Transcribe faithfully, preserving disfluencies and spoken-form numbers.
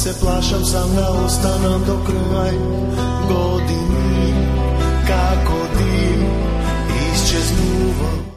se plašam sam da ostanem do kraj godini, kako dim izčeznuva.